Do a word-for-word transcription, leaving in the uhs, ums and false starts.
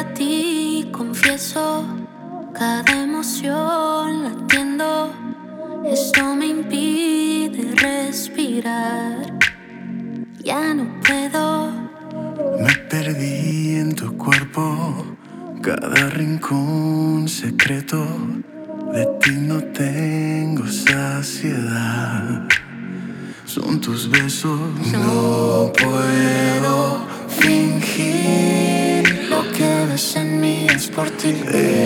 ti, confieso, cada emoción latiendo. Esto me impide respirar. Ya no puedo. Me perdí en tu cuerpo, cada rincón secreto. De ti no tengo saciedad. Son tus besos. No puedo fingir. Lo que ves en mí es por ti.